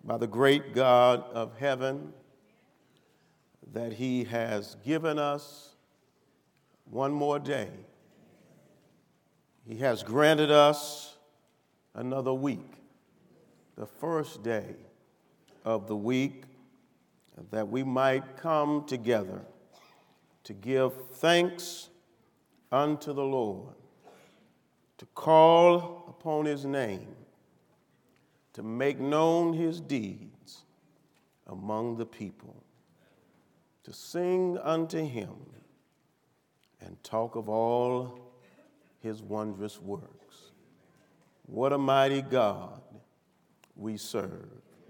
by the great God of heaven that he has given us one more day. He has granted us another week, the first day of the week, that we might come together to give thanks unto the Lord, to call upon his name, to make known his deeds among the people, to sing unto him and talk of all his wondrous works. What a mighty God we serve.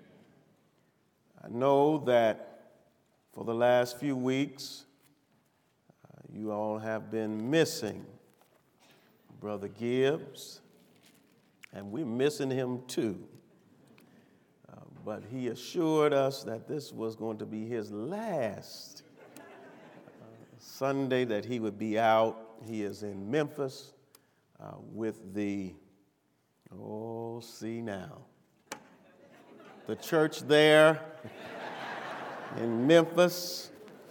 I know that for the last few weeks, you all have been missing Brother Gibbs, and we're missing him too. But he assured us that this was going to be his last Sunday that he would be out. He is in Memphis with the, the church there in Memphis.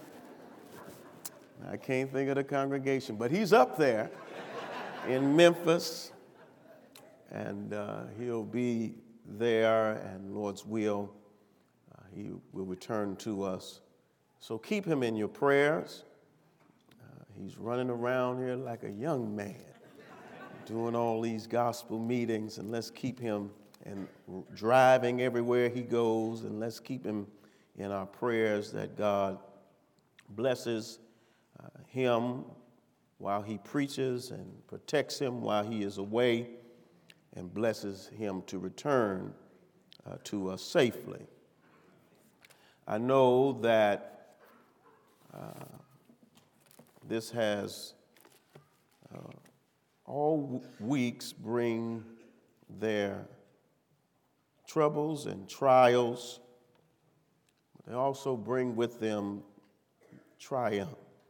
I can't think of the congregation, but he's up there in Memphis, and he'll be there, and Lord's will, he will return to us. So keep him in your prayers. He's running around here like a young man, doing all these gospel meetings, and let's keep him and driving everywhere he goes, and let's keep him in our prayers that God blesses him while he preaches and protects him while he is away, and blesses him to return to us safely. I know that this has all weeks bring their troubles and trials, but they also bring with them triumph.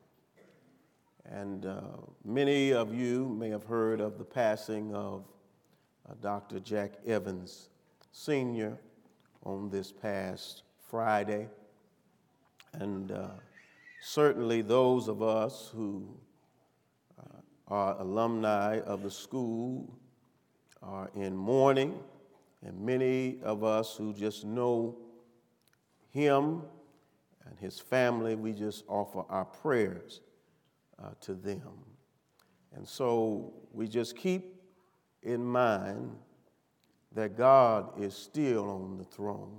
And many of you may have heard of the passing of Dr. Jack Evans, Sr. on this past Friday. And certainly those of us who are alumni of the school are in mourning, and many of us who just know him and his family, we just offer our prayers to them. And so we just keep in mind that God is still on the throne.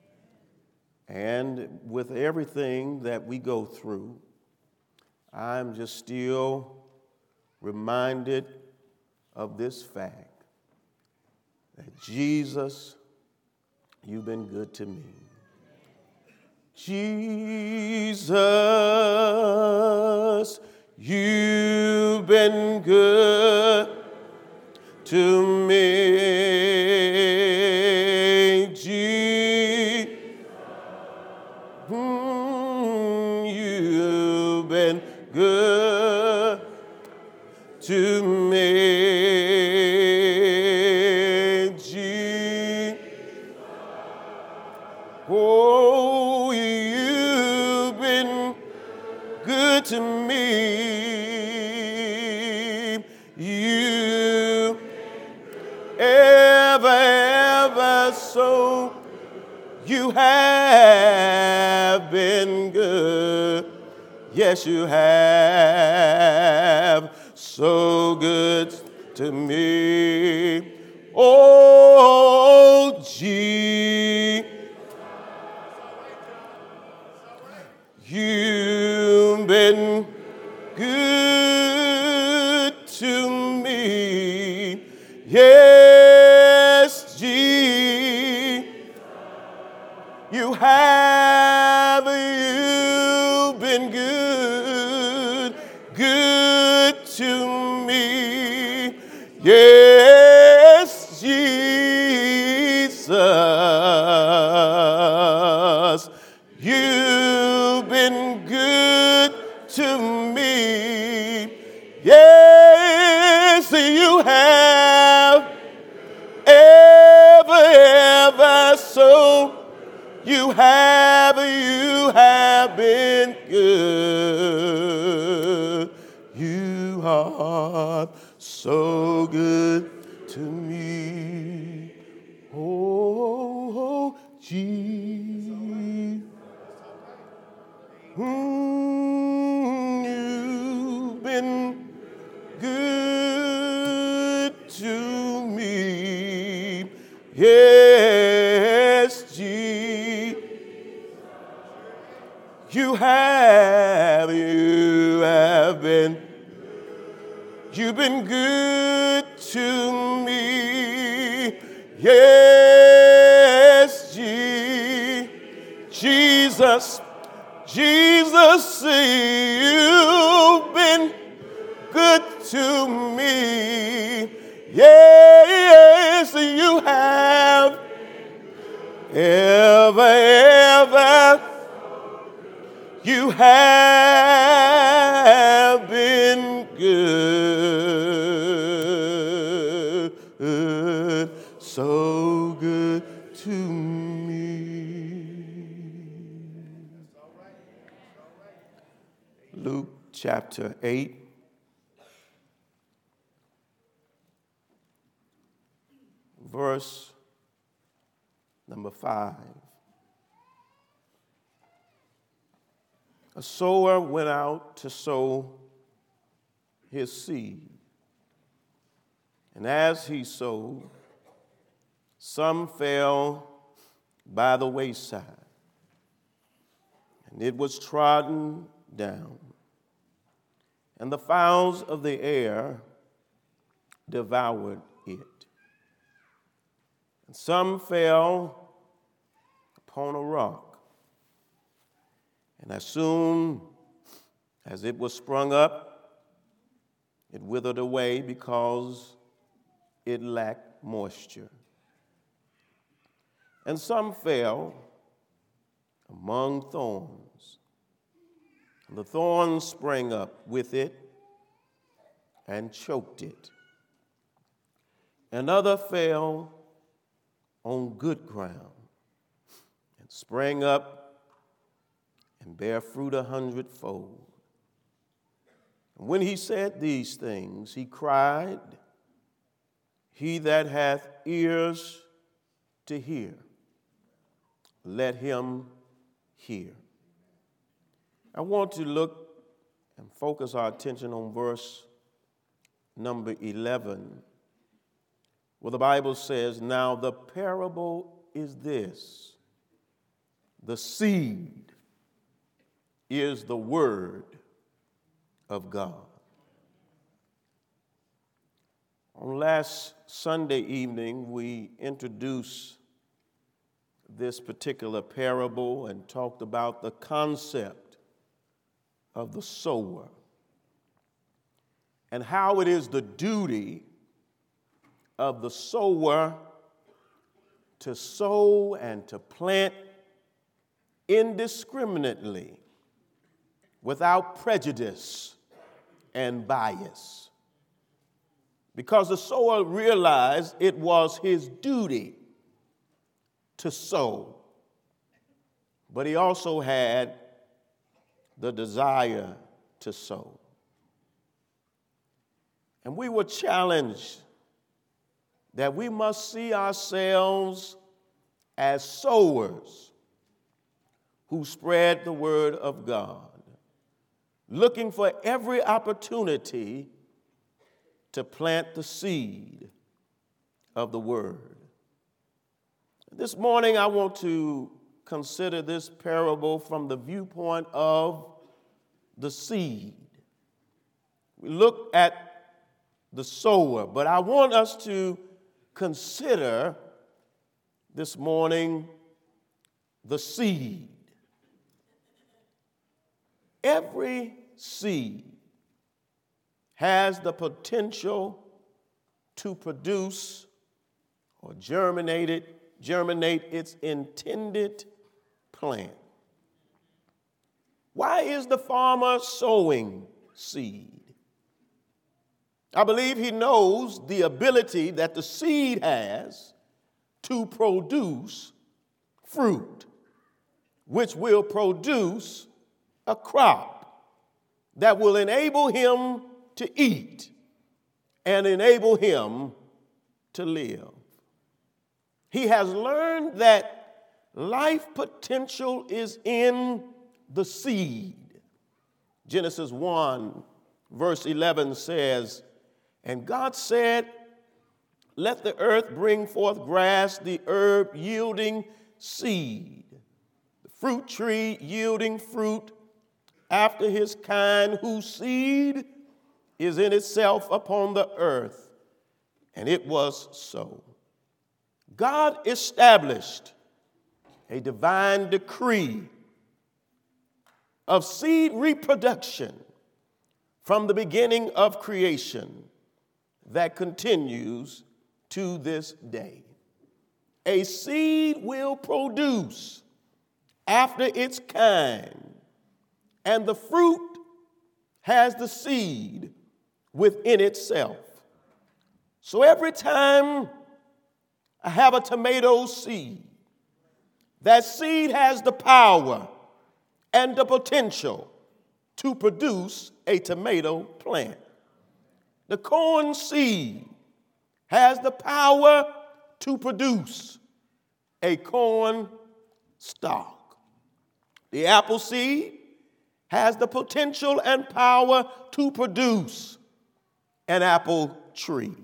And with everything that we go through, I'm just still reminded of this fact that Jesus, you've been good to me. Jesus, you've been good to me. Jesus, you've been good to me. Jesus, oh, you've been good to me. You ever so you have been good. Yes, you have, so good to me. Oh, Jesus, you've been good to me. Yes, Jesus, you have, you've been good, good to me. Yes, Jesus, you've been good to me. Yes, you have, ever so You have been good. You are so good to me. Oh, Jesus. You've been good to me. Yes, Jesus. You have been. You've been good to me. Yes, Jesus. Jesus, you've been good to me. Yes, you have ever. You have been good, so good to me. Luke chapter 8. Verse number 5. A sower went out to sow his seed. And as he sowed, some fell by the wayside, and it was trodden down, and the fowls of the air devoured it. And some fell upon a rock, and as soon as it was sprung up, it withered away because it lacked moisture. And some fell among thorns, and the thorns sprang up with it and choked it. And other fell on good ground and sprang up and bare fruit 100-fold. And when he said these things, he cried, "He that hath ears to hear, let him hear." I want to look and focus our attention on verse number 11, where the Bible says, "Now the parable is this: the seed is the word of God." On last Sunday evening, we introduced this particular parable and talked about the concept of the sower and how it is the duty of the sower to sow and to plant indiscriminately, without prejudice and bias. Because the sower realized it was his duty to sow, but he also had the desire to sow. And we were challenged that we must see ourselves as sowers who spread the word of God, looking for every opportunity to plant the seed of the word. This morning, I want to consider this parable from the viewpoint of the seed. We look at the sower, but I want us to consider this morning the seed. Every seed has the potential to produce or germinate its intended plant. Why is the farmer sowing seed? I believe he knows the ability that the seed has to produce fruit. which will produce a crop that will enable him to eat and enable him to live. He has learned that life potential is in the seed. Genesis 1, verse 11 says, "And God said, let the earth bring forth grass, the herb yielding seed, the fruit tree yielding fruit after his kind, whose seed is in itself upon the earth." And it was so. God established a divine decree of seed reproduction from the beginning of creation that continues to this day. A seed will produce after its kind, and the fruit has the seed within itself. So every time I have a tomato seed, that seed has the power and the potential to produce a tomato plant. The corn seed has the power to produce a corn stalk. The apple seed has the potential and power to produce an apple tree.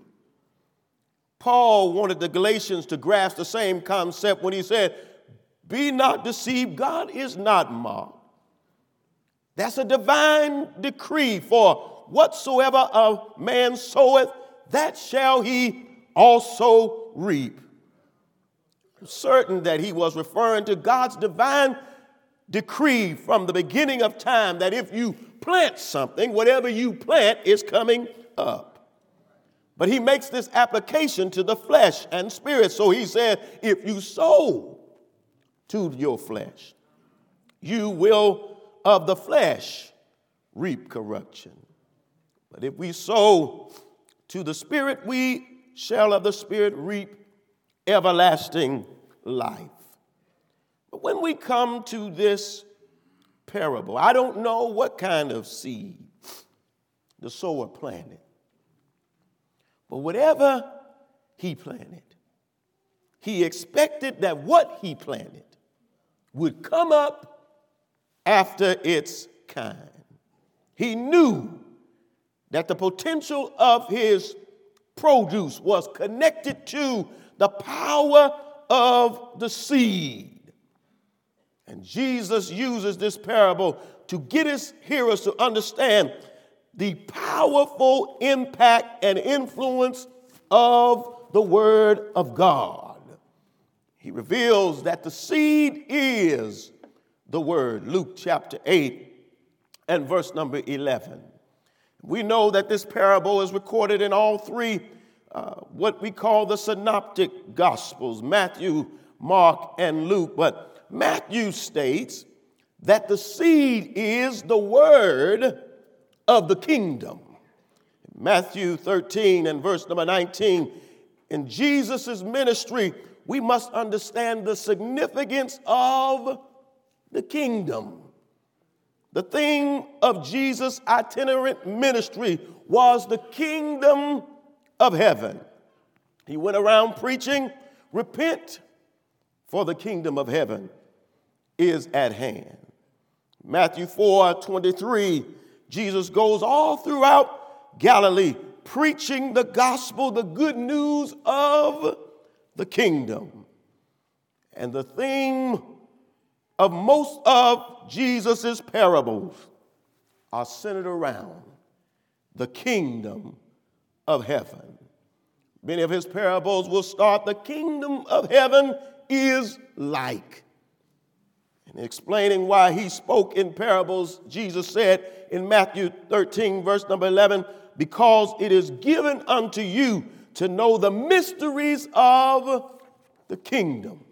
Paul wanted the Galatians to grasp the same concept when he said, "Be not deceived, God is not mocked." That's a divine decree, for whatsoever a man soweth, that shall he also reap. I'm certain that he was referring to God's divine decree from the beginning of time that if you plant something, whatever you plant is coming up. But he makes this application to the flesh and spirit. So he said, if you sow to your flesh, you will of the flesh reap corruption. But if we sow to the Spirit, we shall of the Spirit reap everlasting life. But when we come to this parable, I don't know what kind of seed the sower planted. But whatever he planted, he expected that what he planted would come up after its kind. He knew that the potential of his produce was connected to the power of the seed. And Jesus uses this parable to get his hearers to understand the powerful impact and influence of the Word of God. He reveals that the seed is the Word. Luke chapter 8 and verse number 11. We know that this parable is recorded in all three, what we call the synoptic gospels, Matthew, Mark, and Luke. But Matthew states that the seed is the word of the kingdom. Matthew 13 and verse number 19, in Jesus' ministry, we must understand the significance of the kingdom. The theme of Jesus' itinerant ministry was the kingdom of heaven. He went around preaching, repent, for the kingdom of heaven is at hand. Matthew 4:23, Jesus goes all throughout Galilee preaching the gospel, the good news of the kingdom. And the theme of most of Jesus' parables are centered around the kingdom of heaven. Many of his parables will start, the kingdom of heaven is like. And explaining why he spoke in parables, Jesus said in Matthew 13, verse number 11, because it is given unto you to know the mysteries of the kingdom,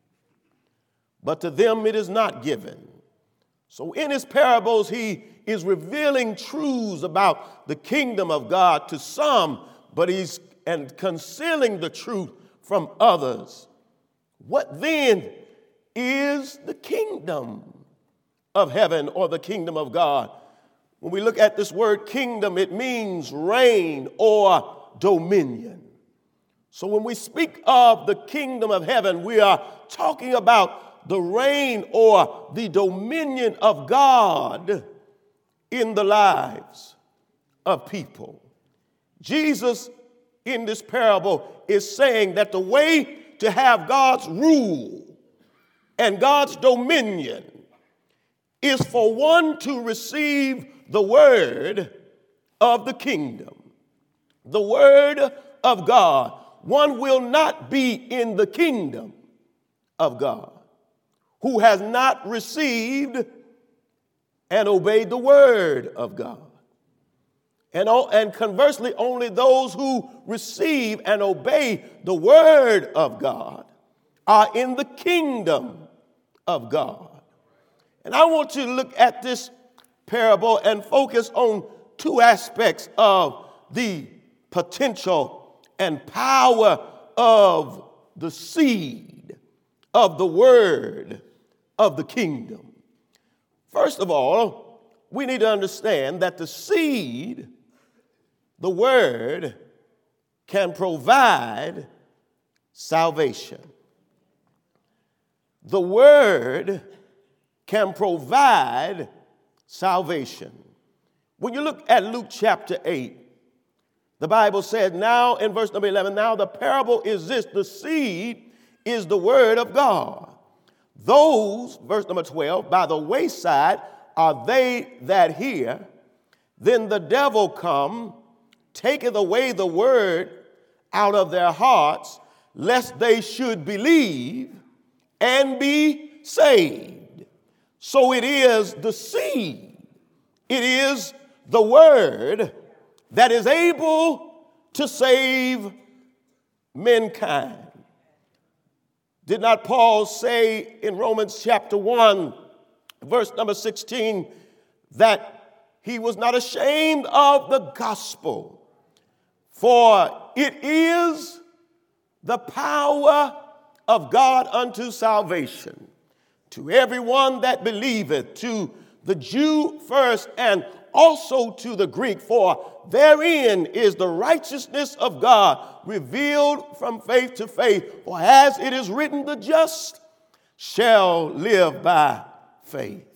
but to them it is not given. So in his parables, he is revealing truths about the kingdom of God to some, but he's concealing the truth from others. What then is the kingdom of heaven or the kingdom of God. When we look at this word kingdom, it means reign or dominion. So when we speak of the kingdom of heaven, we are talking about the reign or the dominion of God in the lives of people. Jesus, in this parable, is saying that the way to have God's rule and God's dominion is for one to receive the word of the kingdom, the word of God. One will not be in the kingdom of God who has not received and obeyed the word of God. And conversely, only those who receive and obey the word of God are in the kingdom of God. And I want you to look at this parable and focus on two aspects of the potential and power of the seed of the word of the kingdom. First of all, we need to understand that the seed, the word, can provide salvation. The word can provide salvation. When you look at Luke chapter 8, the Bible said, now in verse number 11, now the parable is this: the seed is the word of God. Those, verse number 12, by the wayside are they that hear. Then the devil come, taketh away the word out of their hearts, lest they should believe and be saved. So it is the seed, it is the word that is able to save mankind. Did not Paul say in Romans chapter 1, verse number 16, that he was not ashamed of the gospel, for it is the power of God unto salvation to everyone that believeth, to the Jew first and also to the Greek, for therein is the righteousness of God revealed from faith to faith. For as it is written, the just shall live by faith.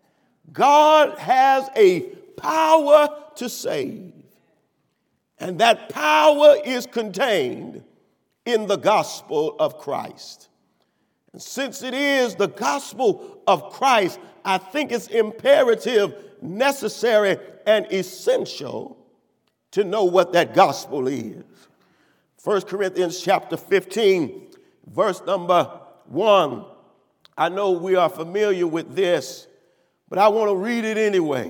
God has a power to save, and that power is contained in the gospel of Christ. And since it is the gospel of Christ, I think it's imperative, necessary, and essential to know what that gospel is. 1 Corinthians chapter 15, verse number 1. I know we are familiar with this, but I want to read it anyway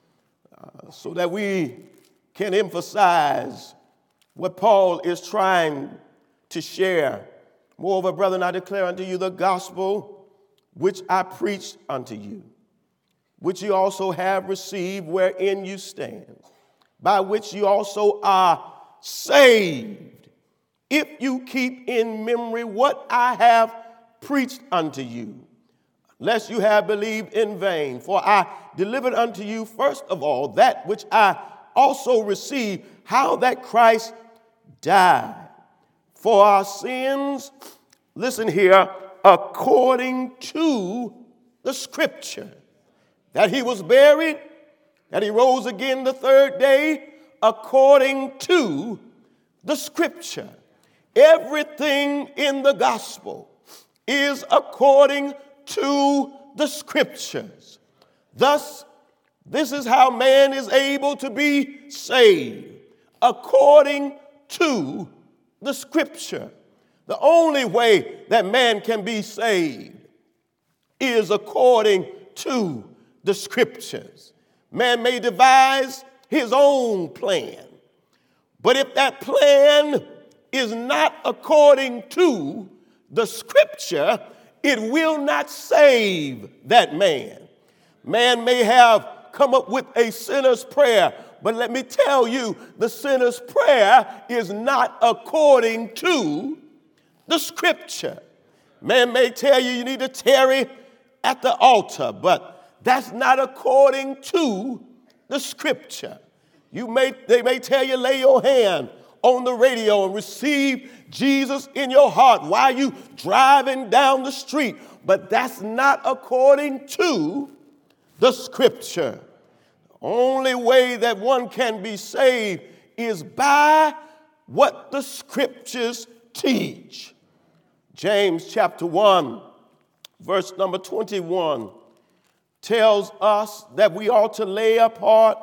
so that we can emphasize what Paul is trying to share. Moreover, brethren, I declare unto you the gospel which I preached unto you, which you also have received, wherein you stand, by which you also are saved, if you keep in memory what I have preached unto you, lest you have believed in vain. For I delivered unto you first of all that which I also received, how that Christ died for our sins, listen here, according to the scripture, that he was buried, that he rose again the third day, according to the scripture. Everything in the gospel is according to the scriptures. Thus, this is how man is able to be saved, according to the scripture. The only way that man can be saved is according to the scriptures. Man may devise his own plan, but if that plan is not according to the scripture, it will not save that man. Man may have come up with a sinner's prayer, but let me tell you, the sinner's prayer is not according to the scripture. Man may tell you need to tarry at the altar, but that's not according to the scripture. They may tell you lay your hand on the radio and receive Jesus in your heart while you driving down the street, but that's not according to the scripture. The only way that one can be saved is by what the scriptures teach. James chapter 1, verse number 21 tells us that we ought to lay apart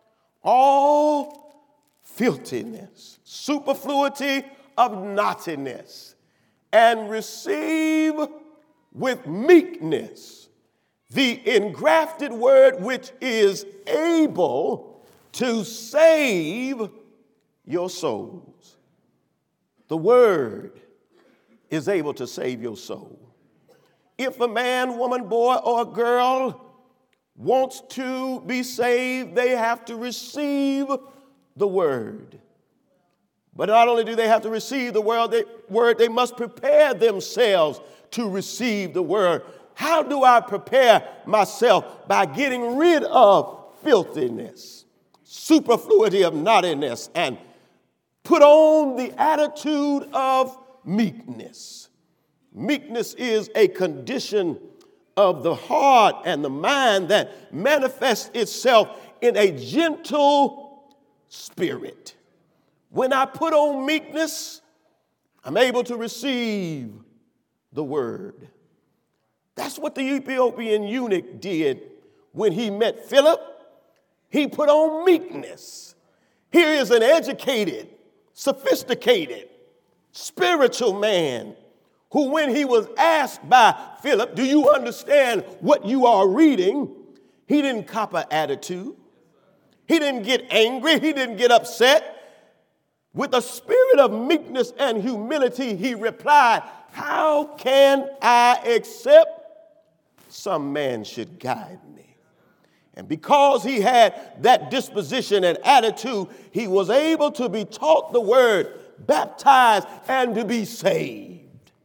all filthiness, superfluity of naughtiness, and receive with meekness the engrafted word which is able to save your souls. The word is able to save your soul. If a man, woman, boy, or a girl wants to be saved, they have to receive the word. But not only do they have to receive the word, they must prepare themselves to receive the word. How do I prepare myself? By getting rid of filthiness, superfluity of naughtiness, and put on the attitude of meekness. Meekness is a condition of the heart and the mind that manifests itself in a gentle spirit. When I put on meekness, I'm able to receive the word. That's what the Ethiopian eunuch did when he met Philip. He put on meekness. Here is an educated, sophisticated, spiritual man who, when he was asked by Philip, do you understand what you are reading? He didn't cop an attitude. He didn't get angry. He didn't get upset. With a spirit of meekness and humility, he replied, how can I accept? Some man should guide me. And because he had that disposition and attitude, he was able to be taught the word, baptized, and to be saved.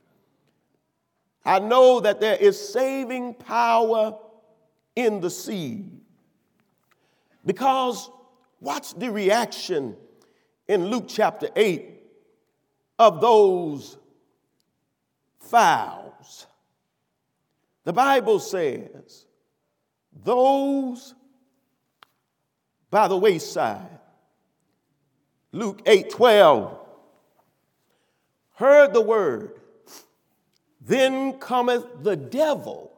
I know that there is saving power in the seed. Because watch the reaction in Luke chapter 8 of those fowls. The Bible says, those by the wayside, Luke 8:12, heard the word, then cometh the devil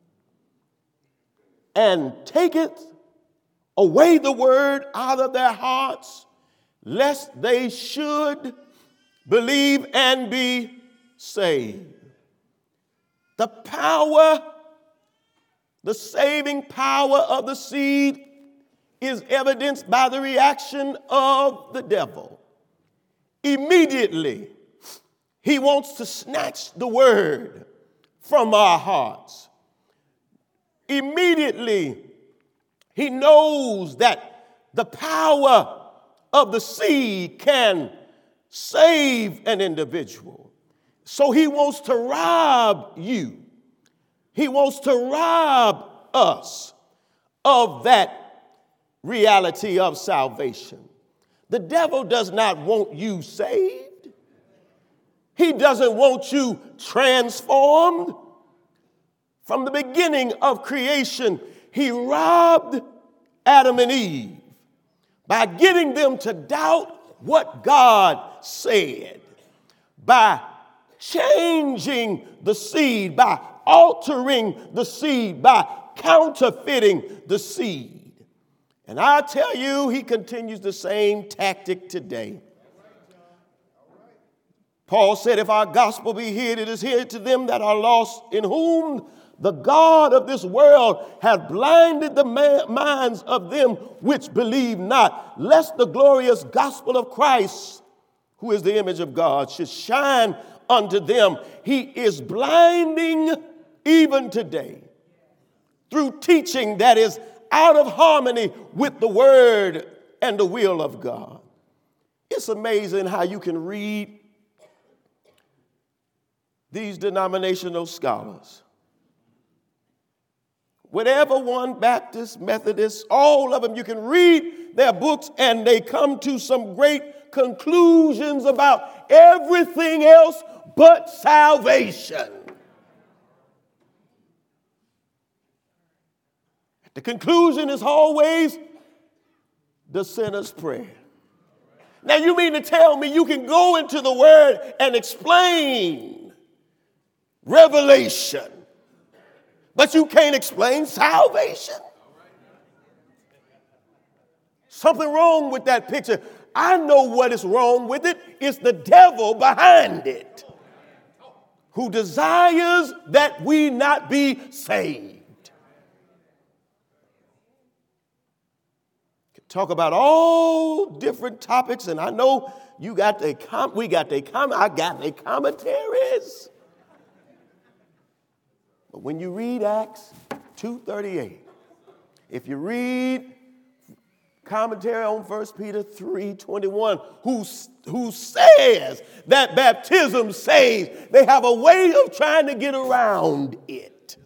and taketh away the word out of their hearts, lest they should believe and be saved. The power, the saving power of the seed is evidenced by the reaction of the devil. Immediately, he wants to snatch the word from our hearts. Immediately, he knows that the power of the seed can save an individual. So he wants to rob you. He wants to rob us of that reality of salvation. The devil does not want you saved. He doesn't want you transformed. From the beginning of creation, he robbed Adam and Eve by getting them to doubt what God said, by changing the seed, by altering the seed, by counterfeiting the seed. And I tell you, he continues the same tactic today. Paul said, if our gospel be hid, it is hid to them that are lost, in whom the God of this world hath blinded the minds of them which believe not, lest the glorious gospel of Christ, who is the image of God, should shine unto them. He is blinding even today through teaching that is out of harmony with the word and the will of God. It's amazing how you can read these denominational scholars, whatever one, Baptist, Methodist, all of them, you can read their books and they come to some great conclusions about everything else but salvation. The conclusion is always the sinner's prayer. Now, you mean to tell me you can go into the Word and explain revelation, but you can't explain salvation? Something wrong with that picture. I know what is wrong with it. It's the devil behind it, who desires that we not be saved. Talk about all different topics, and I know you got I got the commentaries. But when you read Acts 2:38, if you read commentary on 1 Peter 3:21, who says that baptism saves, they have a way of trying to get around it.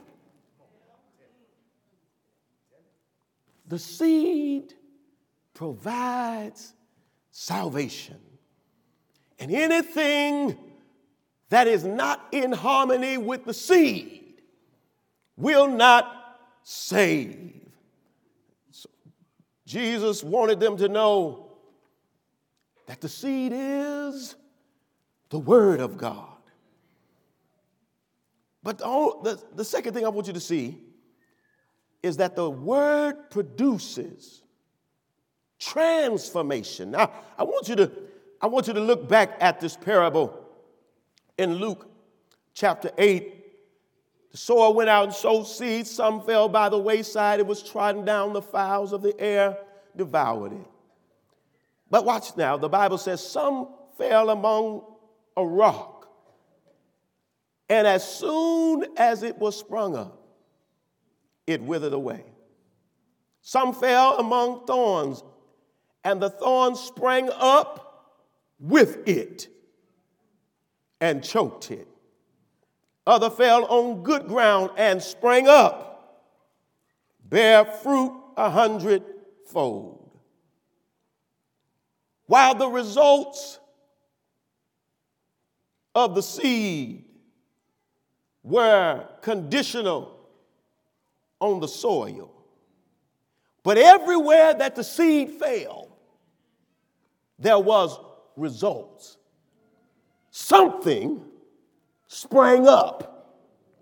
The seed provides salvation. And anything that is not in harmony with the seed will not save. So Jesus wanted them to know that the seed is the Word of God. But the second thing I want you to see is that the Word produces transformation. Now, I want you to look back at this parable in Luke chapter 8. The sower went out and sowed seed. Some fell by the wayside. It was trodden down. The fowls of the air devoured it. But watch now. The Bible says some fell among a rock. And as soon as it was sprung up, it withered away. Some fell among thorns, and the thorns sprang up with it and choked it. Other fell on good ground and sprang up, bare fruit 100-fold. While the results of the seed were conditional on the soil, but everywhere that the seed fell, there was results. Something sprang up.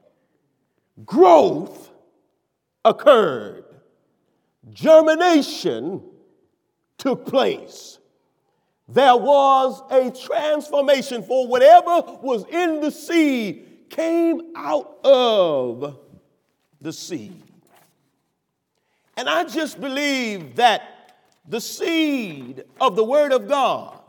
Growth occurred. Germination took place. There was a transformation, for whatever was in the seed came out of the seed. And I just believe that the seed of the Word of God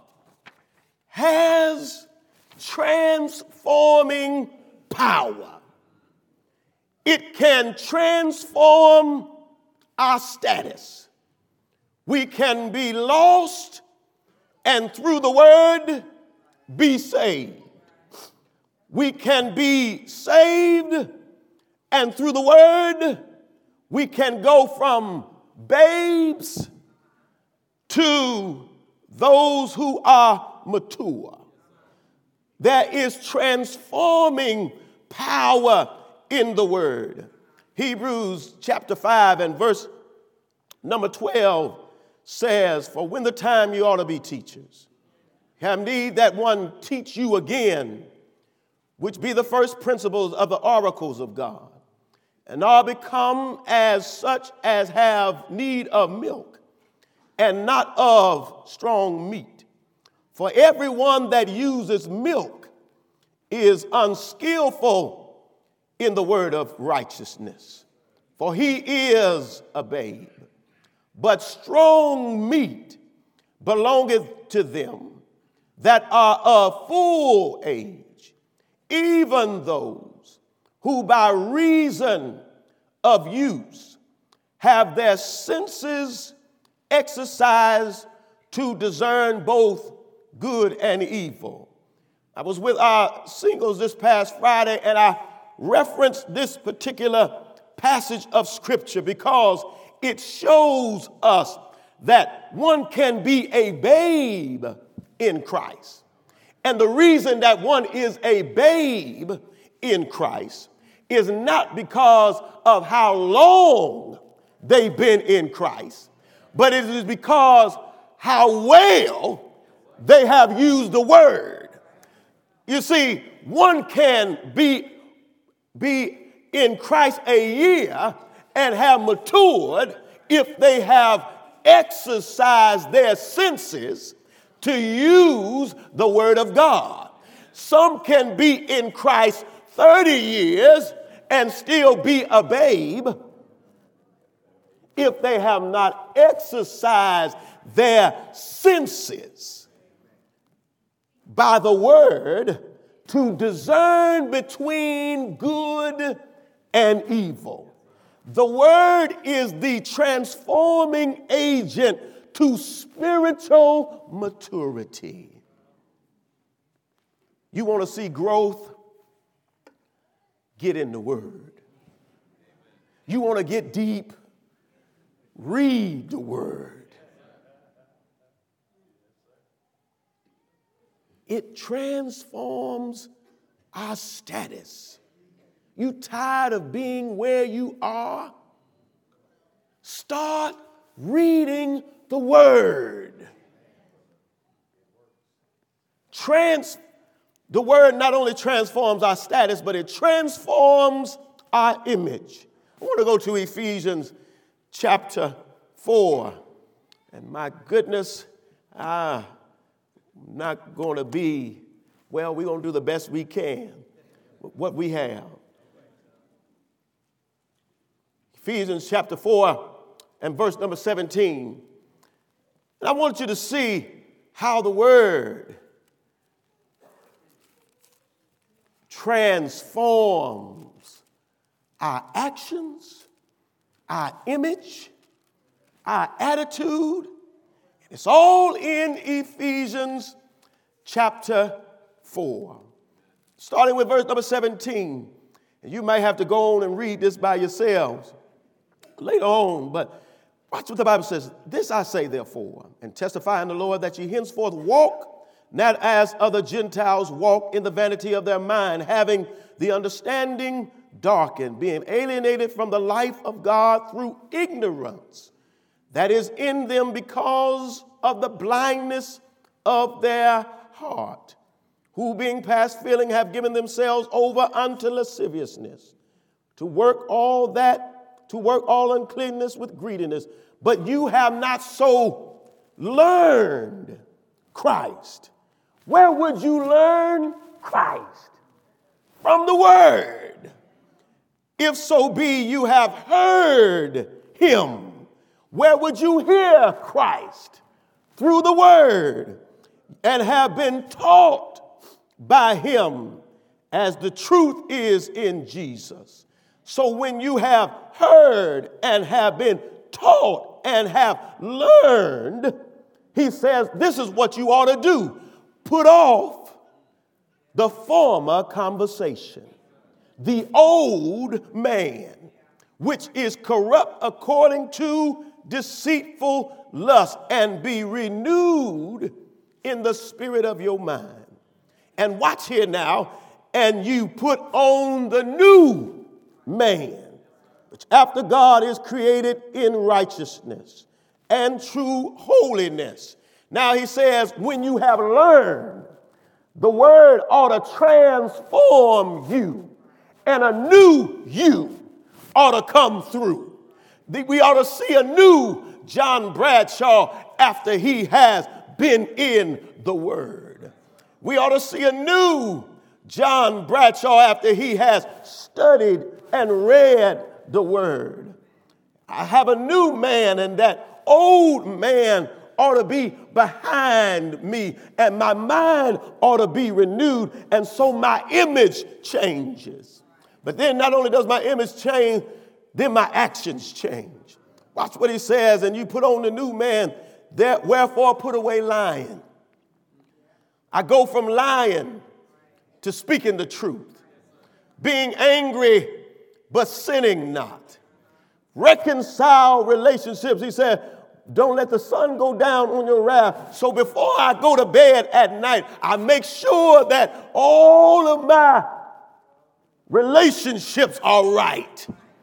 has transforming power. It can transform our status. We can be lost and through the Word be saved. We can be saved and through the Word we can go from babes to those who are mature. There is transforming power in the Word. Hebrews chapter 5 and verse number 12 says, "For when the time you ought to be teachers, have need that one teach you again, which be the first principles of the oracles of God, and are become as such as have need of milk, and not of strong meat. For everyone that uses milk is unskillful in the word of righteousness, for he is a babe. But strong meat belongeth to them that are of full age, even those who by reason of use have their senses exercised to discern both good and evil. I was with our singles this past Friday, and I referenced this particular passage of Scripture because it shows us that one can be a babe in Christ. And the reason that one is a babe in Christ is not because of how long they've been in Christ, but it is because how well they have used the word. You see, one can be in Christ a year and have matured if they have exercised their senses to use the word of God. Some can be in Christ 30 years and still be a babe if they have not exercised their senses by the word to discern between good and evil. The word is the transforming agent to spiritual maturity. You want to see growth? Get in the word. You want to get deep? Read the word. It transforms our status. You tired of being where you are? Start reading the word. The word not only transforms our status, but it transforms our image. I want to go to Ephesians chapter 4. And my goodness, I'm not going to be, well, we're going to do the best we can with what we have. Ephesians chapter 4 and verse number 17. And I want you to see how the word transforms our actions, our image, our attitude. It's all in Ephesians chapter 4. Starting with verse number 17. And you might have to go on and read this by yourselves later on, but watch what the Bible says. This I say, therefore, and testify in the Lord, that ye henceforth walk not as other Gentiles walk, in the vanity of their mind, having the understanding darkened, being alienated from the life of God through ignorance that is in them because of the blindness of their heart, who being past feeling have given themselves over unto lasciviousness, to work all uncleanness with greediness. But you have not so learned Christ. Where would you learn Christ? From the word. If so be you have heard him. Where would you hear Christ? Through the word, and have been taught by him, as the truth is in Jesus. So when you have heard and have been taught and have learned, he says, this is what you ought to do. Put off the former conversation, the old man, which is corrupt according to deceitful lust, and be renewed in the spirit of your mind. And watch here now, and you put on the new man, which after God is created in righteousness and true holiness. Now he says, when you have learned, the word ought to transform you, and a new you ought to come through. We ought to see a new John Bradshaw after he has been in the word. We ought to see a new John Bradshaw after he has studied and read the word. I have a new man, and that old man ought to be behind me, and my mind ought to be renewed, and so my image changes. But then not only does my image change, then my actions change. Watch what he says, and you put on the new man, wherefore put away lying. I go from lying to speaking the truth, being angry but sinning not, reconcile relationships. He said, don't let the sun go down on your wrath. So before I go to bed at night, I make sure that all of my relationships are right.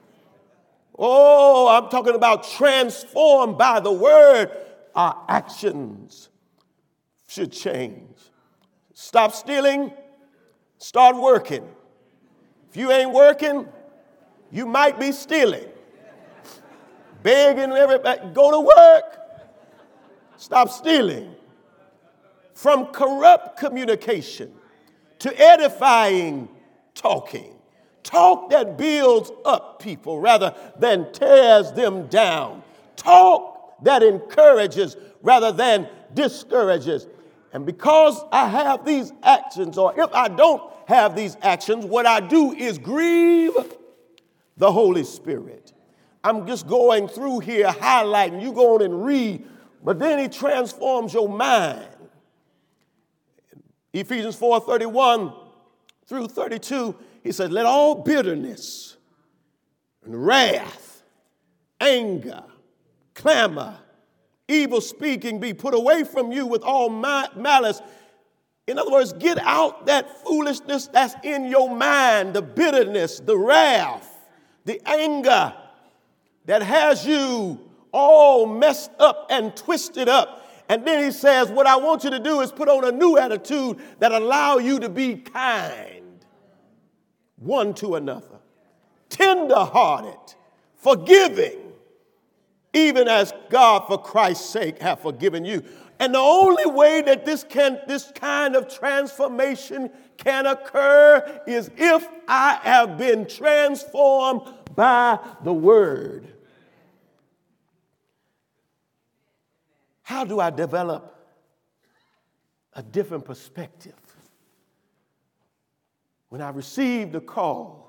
Oh, I'm talking about transformed by the word. Our actions should change. Stop stealing, start working. If you ain't working, you might be stealing. Begging everybody, go to work. Stop stealing. From corrupt communication to edifying talking. Talk that builds up people rather than tears them down. Talk that encourages rather than discourages. And because I have these actions, or if I don't have these actions, what I do is grieve the Holy Spirit. I'm just going through here highlighting. You go on and read, but then he transforms your mind. Ephesians 4:31 through 32, he says, let all bitterness and wrath, anger, clamor, evil speaking be put away from you with all malice. In other words, get out that foolishness that's in your mind, the bitterness, the wrath, the anger that has you all messed up and twisted up. And then he says, what I want you to do is put on a new attitude that allow you to be kind one to another, tender-hearted, forgiving, even as God for Christ's sake have forgiven you. And the only way that this kind of transformation can occur is if I have been transformed by the word. How do I develop a different perspective? When I received the call,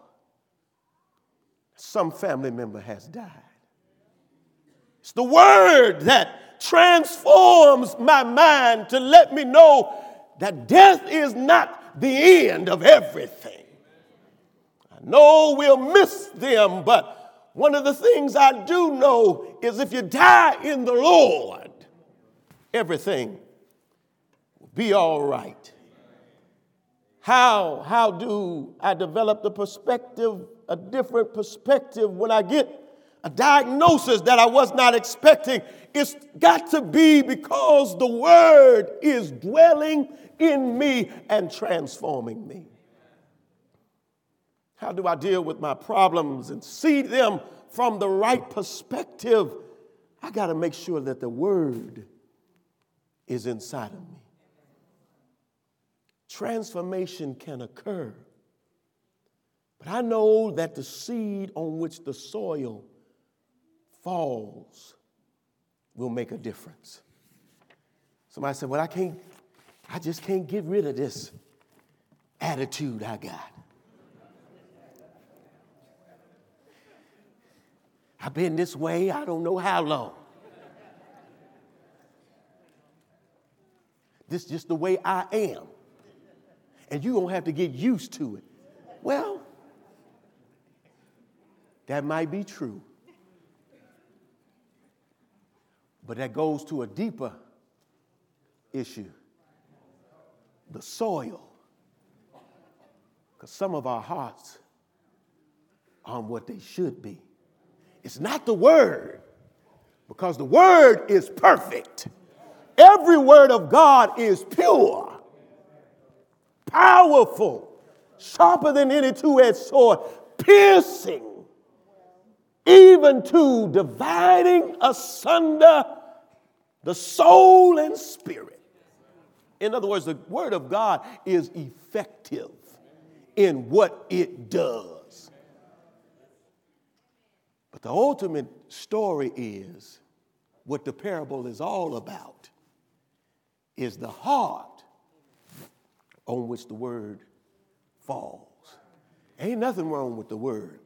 some family member has died. It's the word that transforms my mind to let me know that death is not the end of everything. I know we'll miss them, but one of the things I do know is if you die in the Lord, everything will be all right. How do I develop the perspective, a different perspective when I get a diagnosis that I was not expecting? It's got to be because the word is dwelling in me and transforming me. How do I deal with my problems and see them from the right perspective? I got to make sure that the word is inside of me. Transformation can occur, but I know that the seed on which the soil falls will make a difference. Somebody said, well, I just can't get rid of this attitude I got. I've been this way, I don't know how long. This is just the way I am. And you're going to have to get used to it. Well, that might be true. But that goes to a deeper issue. The soil. Because some of our hearts aren't what they should be. It's not the word, because the word is perfect. Every word of God is pure, powerful, sharper than any two-edged sword, piercing, even to dividing asunder the soul and spirit. In other words, the word of God is effective in what it does. But the ultimate story is, what the parable is all about, is the heart on which the word falls. Ain't nothing wrong with the word.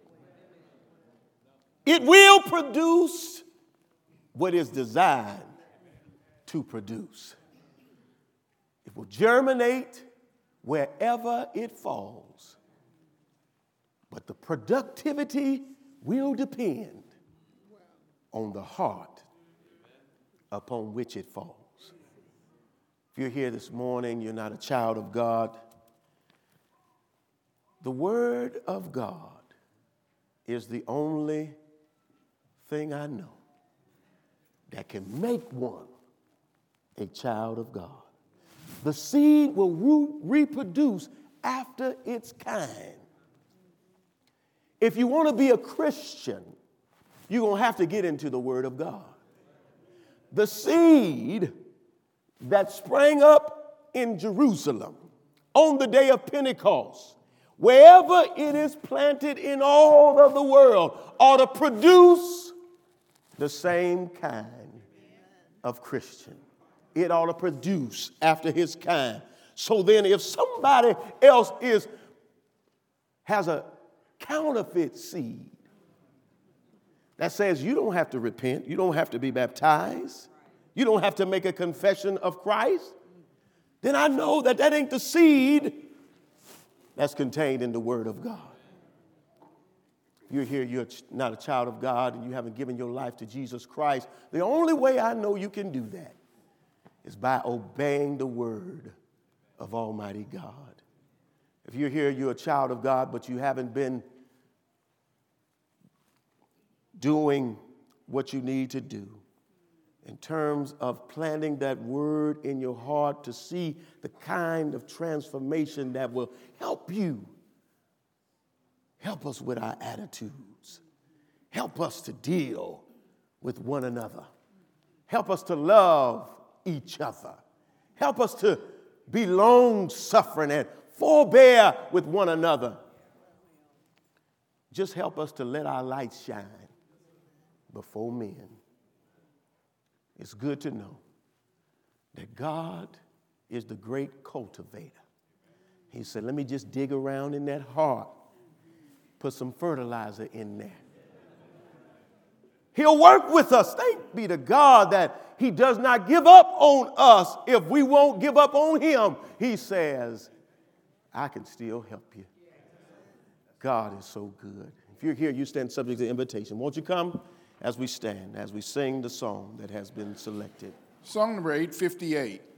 It will produce what is designed to produce. It will germinate wherever it falls. But the productivity will depend on the heart upon which it falls. If you're here this morning, you're not a child of God. The Word of God is the only thing I know that can make one a child of God. The seed will reproduce after its kind. If you want to be a Christian, you're going to have to get into the Word of God. The seed that sprang up in Jerusalem on the day of Pentecost, wherever it is planted in all of the world, ought to produce the same kind of Christian. It ought to produce after his kind. So then if somebody else has a counterfeit seed that says you don't have to repent, you don't have to be baptized, you don't have to make a confession of Christ, then I know that ain't the seed that's contained in the Word of God. You're here, you're not a child of God, and you haven't given your life to Jesus Christ. The only way I know you can do that is by obeying the Word of Almighty God. If you're here, you're a child of God, but you haven't been doing what you need to do in terms of planting that word in your heart to see the kind of transformation that will help you. Help us with our attitudes. Help us to deal with one another. Help us to love each other. Help us to be long-suffering and forbear with one another. Just help us to let our light shine before men. It's good to know that God is the great cultivator. He said, let me just dig around in that heart, put some fertilizer in there. He'll work with us. Thank be to God that he does not give up on us if we won't give up on him. He says, I can still help you. God is so good. If you're here, you stand subject to invitation. Won't you come as we stand, as we sing the song that has been selected? Song number 858.